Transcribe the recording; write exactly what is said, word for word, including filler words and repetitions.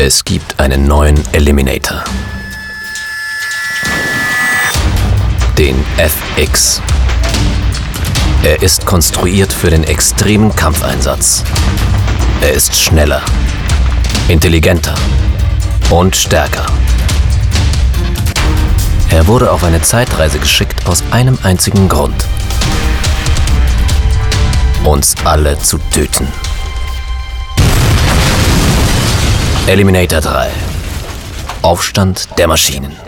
Es gibt einen neuen Eliminator. Den F X. Er ist konstruiert für den extremen Kampfeinsatz. Er ist schneller, intelligenter und stärker. Er wurde auf eine Zeitreise geschickt aus einem einzigen Grund: uns alle zu töten. Eliminator drei. Aufstand der Maschinen.